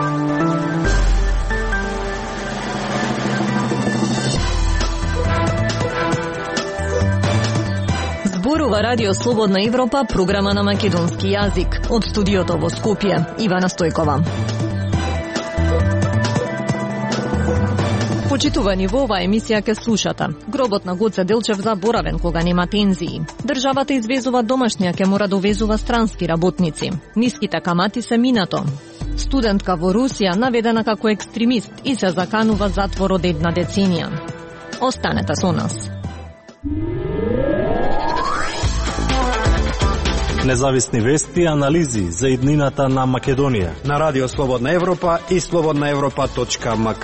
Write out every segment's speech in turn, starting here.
Зборува Радио Слободна Европа, програма на македонски јазик. Од студиото во Скопје, Ивана Стојкова. Почитувани, во оваа емисија ке слушате. Гробот на Гоце Делчев заборавен кога нема тензии. Државата извезува домашња, ке мора довезува странски работници. Ниските камати се минато. Студентка во Русија наведена како екстремист и се заканува затвор од 1 деценија. Останете со нас. Независни вести и анализи за иднината на Македонија на Радио Слободна Европа и slobodnaevropa.mk.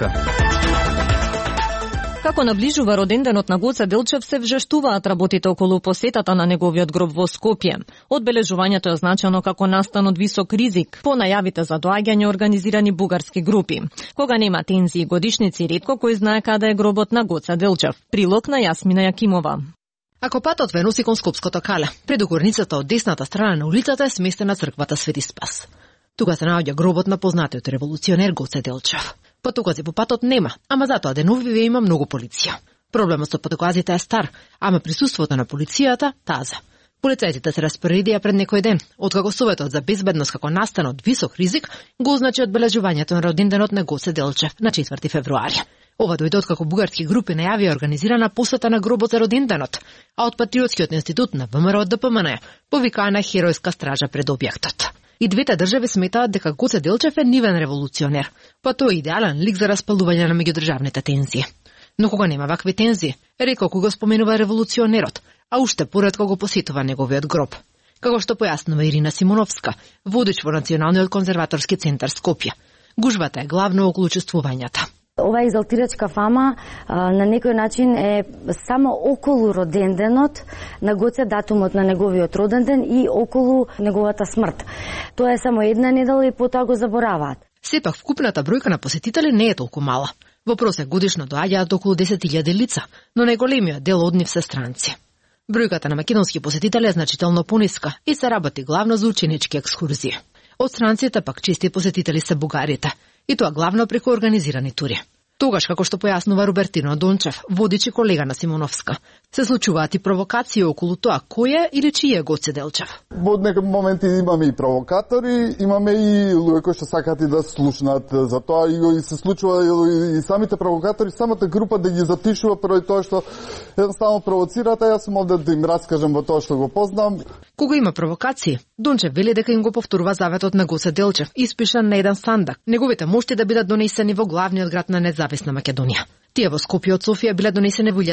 Како наближува роденденот на Гоце Делчев, се вжештуваат работите околу посетата на неговиот гроб во Скопје. Одбележувањето е означено како настан од висок ризик по најавите за доаѓање организирани бугарски групи. Кога нема тензии годишници, ретко кој знае каде е гробот на Гоце Делчев. Прилог на Јасмина Јакимова. Ако патот ве носи кон Скопското кале, пред горницата од десната страна на улицата е сместена црквата Свети Спас. Тука се наоѓа гробот на познатиот револуционер Гоце Делчев. Потокози по патот нема, ама затоа деновиве има многу полиција. Проблемот со потокозите е стар, ама присуството на полицијата таза. Полицајците се распоредија пред некој ден, откако Советот за безбедност како настан од висок ризик го означи одбележувањето на роденденот на Гоце Делчев на 4 февруари. Ова дојде откако бугарски групи најавија организирана посета на гробот за роденденот, а од Патриотскиот институт на ВМРО ДПМН повикаана херојска стража пред објектот. И двете држави сметаат дека Гоце Делчев е нивен револуционер, па тој е идеален лик за распалување на меѓудржавните тензии. Но кога нема вакви тензии, ретко го споменува револуционерот, а уште поретко го посетува неговиот гроб. Како што појаснува Ирина Симоновска, водич во Националниот конзерваторски центар Скопје. Гужвата е главно околу чувствувањата. Ова екзалтирачка фама на некој начин е само околу роденденот на Гоце, датумот на неговиот роден ден и околу неговата смрт. Тоа е само една недела и потоа го забораваат. Сепак вкупната бројка на посетители не е толку мала. Во просек годишно доаѓаат околу 10.000 лица, но најголемиот дел од нив се странци. Бројката на македонски посетители е значително пониска и се работи главно за ученички екскурзии. Од странците пак чести посетители се бугарите, и тоа главно преку организирани тури. Тогаш, како што појаснува Робертино Дончев, водич и колега на Симоновска, се случуваат и провокации околу тоа кој е или чиј е Гоце Делчев. Во некои моменти имаме и провокатори, имаме и луѓе кои што сакаат и да слушнат за тоа и се случува и самите провокатори, самата група да ги затишува поради тоа што едноставно провоцираат, а јас сум овде да им раскажам во тоа што го познам. Кога има провокации, Дончев вели дека им го повторува заветот на Гоце Делчев, испишан на еден сандак, неговите мошти да бидат донесени во главниот град на независна Македонија. Тие во Скопје од Софија биле донесени во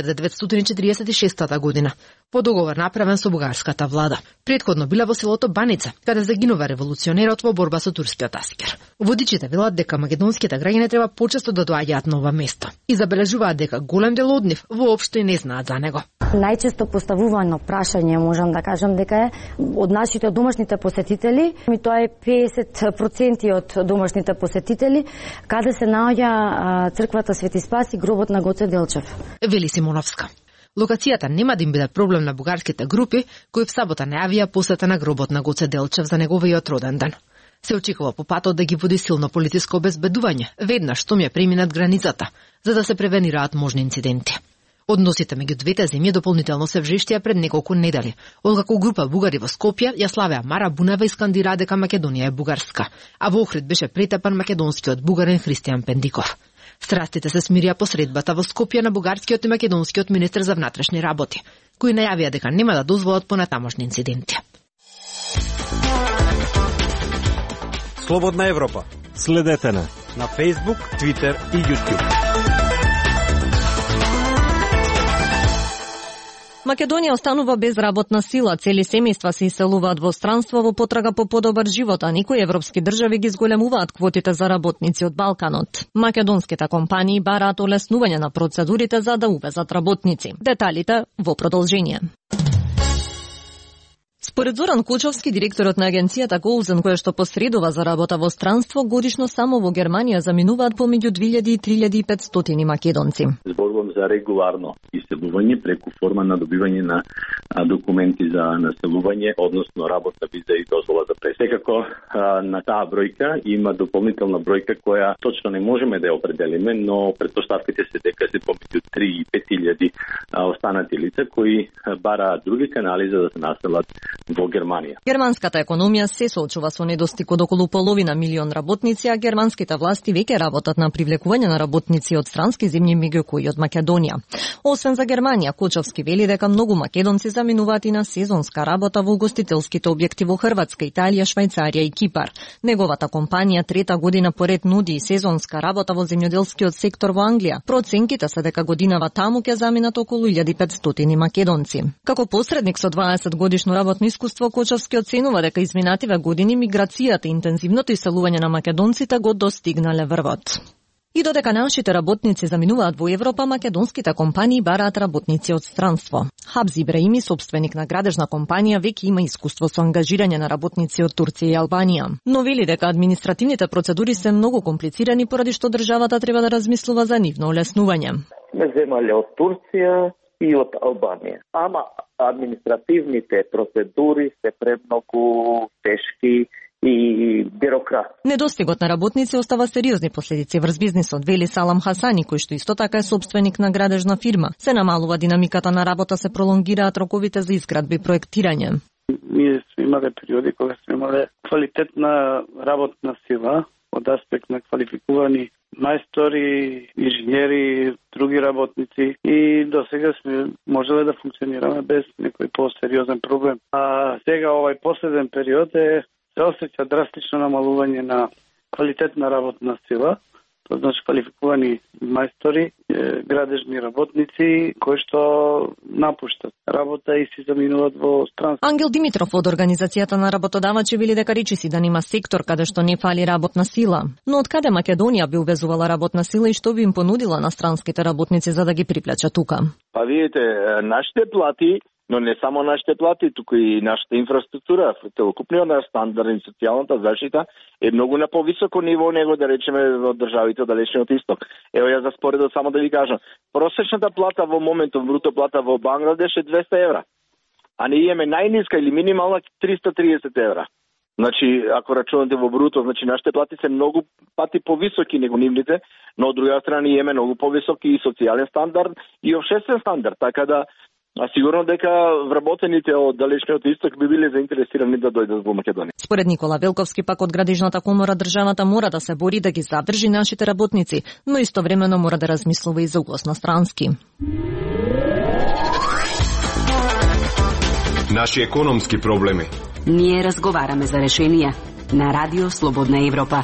1946 година, по договор направен со бугарската влада. Претходно биле во селото Баница, каде загинува револуционерот во борба со турскиот аскер. Водичите велат дека македонските граѓани треба почесто да доаѓаат на ова место и забележуваат дека голем дел од нив воопшто и не знаат за него. Најчесто поставувано прашање, можам да кажам дека е од нашите домашните посетители, и тоа е 50% од домашните посетители, каде се наоѓа црквата Свети Спас и гробот на Гоце Делчев. Вели Симоновска. Локацијата нема да им биде проблем на бугарските групи, кои в сабота најавија посета на гробот на Гоце Делчев за неговиот роден ден. Се очекува по патот да ги води силно полициско обезбедување, веднаш што ја преминат границата, за да се превенираат можни инциденти. Односите меѓу двете земји дополнително се вжештија пред неколку недели, откако група бугари во Скопје ја славеа Мара Бунева и скандираа дека Македонија е бугарска, а во Охрид беше претепан македонскиот бугарин Христијан Пендиков. Страстите се смирија по средбата во Скопје на бугарскиот и македонскиот министер за внатрешни работи, кои најавија дека нема да дозволат понатамошни инциденти. Слободна Европа. Следете на Facebook, Twitter и YouTube. Македонија останува без работна сила, цели семејства се иселуваат во странство во потрага по подобар живот, а некои европски држави ги зголемуваат квотите за работници од Балканот. Македонските компании бараат олеснување на процедурите за да увезат работници. Деталите во продолжение. Според Зоран Кучовски, директорот на агенцијата Голзен, која што посредува за работа во странство, годишно само во Германија заминуваат помеѓу 2000 и 3500 македонци. Зборувам за регуларно иселување преку форма на добивање на документи за населување, односно работна виза и дозвола за пресек. Секако на таа бројка има дополнителна бројка која точно не можеме да ја определиме, но претпоставките се дека се помеѓу 3 и 5000 останати лица кои бараат други канали за да се населат во Германија. Германската економија се соочува со недостиг од околу половина милион работници, а германските власти веќе работат на привлекување на работници од странски земји меѓу кои од Македонија. Освен за Германија, Кучовски вели дека многу македонци заминуваат и на сезонска работа во угостителските објекти во Хрватска, Италија, Швајцарија и Кипар. Неговата компанија трета година поред нуди и сезонска работа во земјоделскиот сектор во Англија. Проценките се дека годинава таму ќе заминат околу 1500 македонци. Како посредник со 20 годишно работно искуство, Кучовски оценува дека изминативе години миграцијата и интензивното иселување на македонците го достигнале врвот. И додека нашите работници заминуваат во Европа, македонските компании бараат работници од странство. Хабзи Ибраими, собственик на градежна компанија, веќе има искуство со ангажирање на работници од Турција и Албанија. Но вели дека административните процедури се многу комплицирани, поради што државата треба да размислува за нивно олеснување. Ме земале од Турција и од Албанија. Ама административните процедури се премногу тешки и бюрократ. Недостигот на работници остава сериозни последици врз бизнисот, вели Салам Хасани, кој што исто така е собственик на градежна фирма. Се намалува динамиката на работа, се пролонгираат роковите за изградби и проектирање. Ние сме имале периоди кога сме имале квалитетна работна сила од аспект на квалификувани мајстори, инженери, други работници и до сега сме можеле да функционираме без некој посериозен проблем. А сега овај последен период се осеќа драстично намалување на квалитетна работна сила, тоа значи квалификувани мајстори, градежни работници кои што напуштат работа и си заминуваат во странство. Ангел Димитров од Организацијата на работодавачи вели дека речиси да нема сектор каде што не фали работна сила. Но од каде Македонија би увезувала работна сила и што би им понудила на странските работници за да ги привлече тука? Па видите, нашите плати, но не само нашите плати, туку и нашата инфраструктура, целокупниот наш стандард и социјалната заштита е многу на повисоко ниво него, да речеме, од државите од далечниот исток. Ево ја за споредот само да ви кажам. Просечната плата во моментот, бруто плата во Бангладеш е 200 евра. А ние имаме најниска или минимална 330 евра. Значи, ако рачунате во бруто, значи нашите плати се многу пати повисоки него нивните, но од друга страна ние имаме многу повисоки и социјален стандард и општествен стандард, така да сигурно дека вработените од далечниот исток би биле заинтересирани да дојдат во Македонија. Според Никола Велковски, пак од Градежната комора, државата мора да се бори да ги задржи нашите работници, но истовремено мора да размислува и за увоз на странски. Наши економски проблеми. Ние разговараме за решенија на Радио Слободна Европа.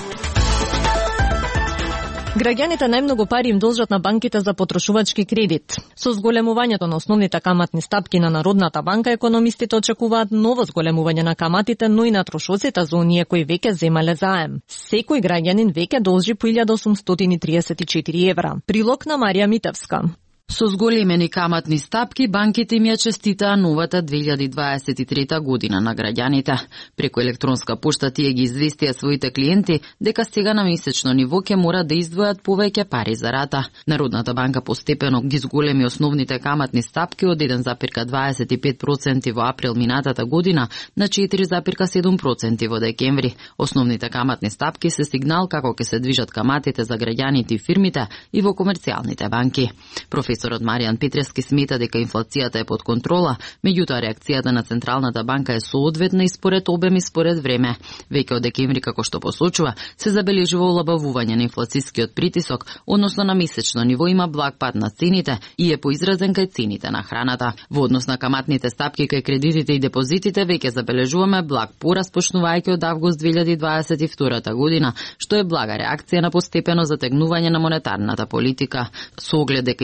Граѓаните најмногу пари им должат на банките за потрошувачки кредит. Со зголемувањето на основните каматни стапки на Народната банка, економистите очекуваат ново зголемување на каматите, но и на трошоците за оние кои веќе земале заем. Секој граѓанин веќе должи по 1834 евра. Прилог на Марија Митевска. Со зголемени каматни стапки, банките им ја честитаа новата 2023 година на граѓаните. Преку електронска пошта тие ги известија своите клиенти дека сега на месечно ниво ќе мора да издвојат повеќе пари за рата. Народната банка постепено ги зголеми основните каматни стапки од 1,25% во април минатата година на 4,7% во декември. Основните каматни стапки се сигнал како ќе се движат каматите за граѓаните и фирмите и во комерцијалните банки. Професорот Маријан Петрески смета дека инфлацијата е под контрола, меѓутоа реакцијата на Централната банка е соодветна и според обем и според време. Веќе од декември, како што посочува, се забележува олабавување на инфлацискиот притисок, односно на месечно ниво има благ пад на цените и е поизразен кај цените на храната. Во однос на каматните стапки кај кредитите и депозитите веќе забележуваме благ пораст почнувајќи од август 2022 година, што е блага реакција на постепено затегнување на монетарната политика. Со оглед дека и монетарната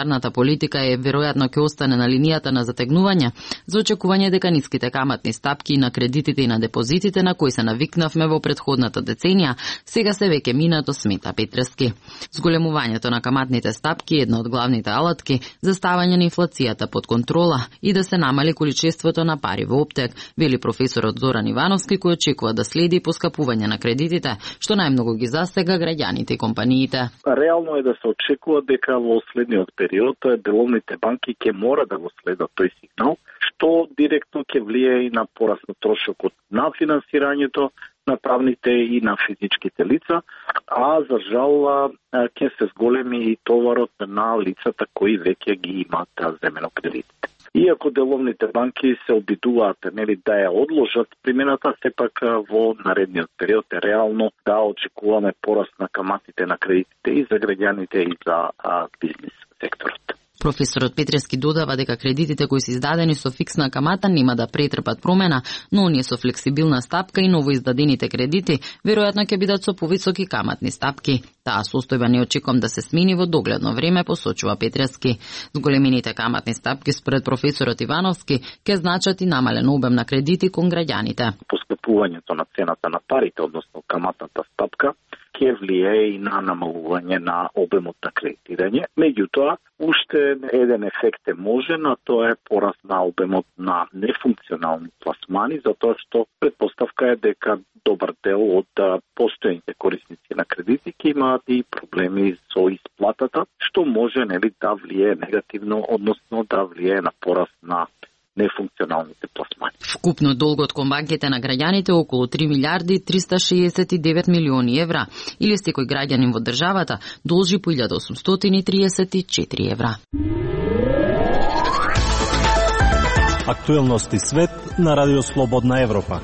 монетарната политика веројатно ќе остане на линијата на затегнување, за очекување дека ниските каматни стапки на кредитите и на депозитите на кои се навикнавме во претходната деценија, сега се веќе минато, смета Петрески. Зголемувањето на каматните стапки е една од главните алатки за ставање на инфлацијата под контрола и да се намали количеството на пари во оптек, вели професорот Зоран Ивановски, кој очекува да следи поскапување на кредитите, што најмногу ги застега граѓаните и компаниите. Реално е да се очекува дека во следниот период деловните банки ќе мора да го следат тој сигнал, што директно ќе влие и на пораст на трошокот на финансирањето на правните и на физичките лица, а за жал ќе се зголеми и товарот на лицата кои веќе ги имаат земено кредитите. Иако деловните банки се обидуваат да ја одложат примената, сепак во наредниот период е реално да очекуваме пораст на каматите на кредитите и за граѓаните и за бизнис секторот. Професорот Петрески додава дека кредитите кои се издадени со фиксна камата нема да претрпат промена, но оние со флексибилна стапка и ново издадените кредити веројатно ќе бидат со повисоки каматни стапки. Таа состојба не очекувам да се смени во догледно време, посочува Петрески. Зголемените каматни стапки според професорот Ивановски ќе значат и намален обем на кредити кон граѓаните. Поскапувањето на цената на парите, односно каматната стапка, ќе влие и на намалување на обемот на кредитирање. Меѓутоа, уште еден ефект е можен, а тоа е пораст на обемот на нефункционални пласмани, затоа што предпоставка е дека добар дел од постојните корисници на кредити ќе имаат и проблеми со исплатата, што може да влие негативно, односно да влие на пораст на нефункционалните пласмани. Вкупно долгот кон банките на граѓаните околу 3 милиарди 369 милиони евра, или секој граѓанин во државата должи по 1834 евра. Актуелности свет на Радио Слободна Европа.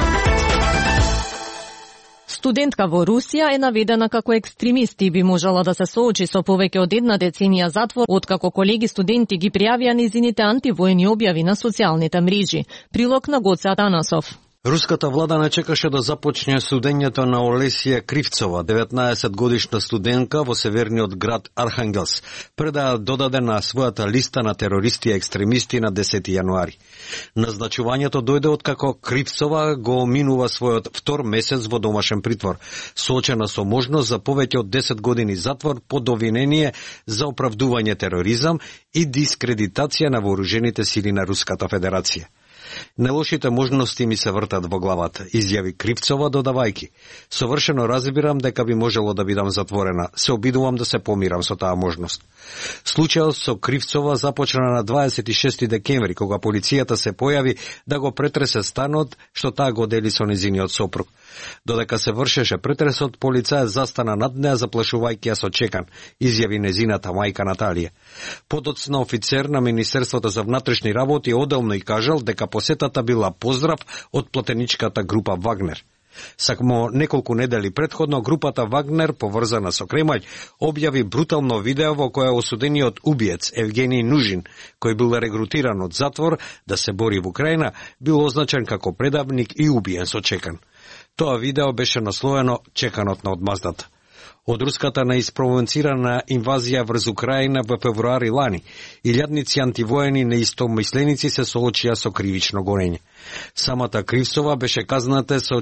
Студентка во Русија е наведена како екстремист и би можела да се соочи со повеќе од една деценија затвор, откако колеги студенти ги пријавија низините антивојни објави на социјалните мрежи. Прилог на Гоце Атанасов. Руската влада не чекаше да започне судењето на Олесија Кривцова, 19-годишна студентка во северниот град Архангелс, пред да додаде на својата листа на терористи и екстремисти на 10 јануари. Назначувањето дојде откако Кривцова го минува својот втор месец во домашен притвор, соочена со можност за повеќе од 10 години затвор под обвинение за оправдување тероризам и дискредитација на вооружените сили на Руската Федерација. Нелошите можности ми се вртат во главата, изјави Кривцова додавајки. Совршено разбирам дека би можело да бидам затворена. Се обидувам да се помирам со таа можност. Случајот со Кривцова започна на 26 декември, кога полицијата се појави да го претресе станот што таа го дели со незиниот сопруг. Додека се вршеше претресот, полицајот застана над неа заплашувајќи ја со чекан, изјави незината мајка Наталија. Подоцна офицер на Министерството за внатрешни работи одделно и кажал дека посетата била поздрав од платеничката група Вагнер. Само неколку недели предходно групата Вагнер, поврзана со Кремљ, објави брутално видео во кое осудениот убиец Евгений Нужин, кој бил регрутиран од затвор да се бори во Украина, бил означен како предавник и убиен со чекан. Тоа видео беше насловено "Чеканот на одмаздата". Од руската неиспровоцирана инвазија врз Украина во февруари лани, илјадници антивоени неистомисленици се соочија со кривично гонење. Самата Кривцова беше казната со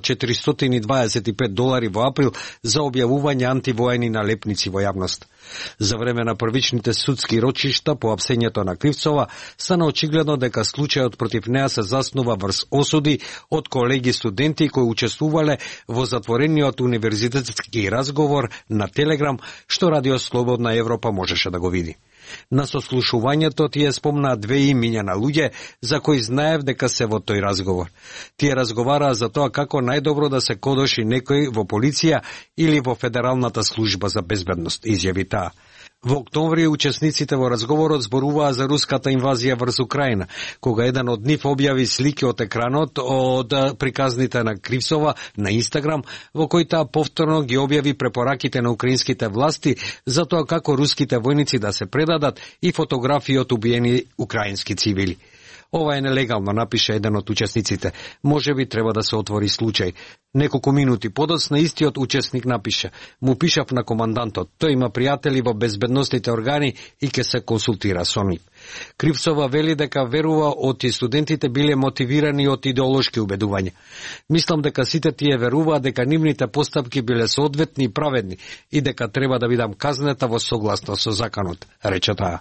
$425 во април за објавување антивоени налепници во јавност. За време на првичните судски рочишта по апсењето на Кривцова стана очигледно дека случајот против неа се заснува врз осуди од колеги студенти кои учествувале во затворениот универзитетски разговор на Телеграм, што Радио Слободна Европа можеше да го види. На сослушувањето тие спомнаа две имиња на луѓе за кои знаев дека се во тој разговор. Тие разговараа за тоа како најдобро да се кодоши некој во полиција или во Федералната служба за безбедност, изјави таа. Во октомври учесниците во разговорот зборуваа за руската инвазија врз Украина, кога еден од нив објави слики од екранот од приказните на Кривцова на Инстаграм, во кој таа повторно ги објави препораките на украинските власти за тоа како руските војници да се предадат и фотографии од убиени украински цивили. Ова е нелегално, напише еден од учесниците. Може би треба да се отвори случај. Неколку минути подоцна истиот учесник напише: "Му пишав на командантот, тој има пријатели во безбедносните органи и ќе се консултира со нив." Кривцова вели дека верува оти студентите биле мотивирани од идеолошки убедувања. "Мислам дека сите тие веруваат дека нивните постапки биле соодветни и праведни и дека треба да бидам казнета во согласно со законот," рече таа.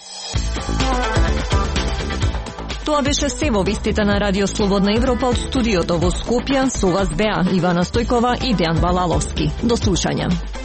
Тоа беше се во вестите на Радио Слободна Европа од студиото во Скопје. Со вас беа Ивана Стојкова и Дејан Балаловски. До слушање.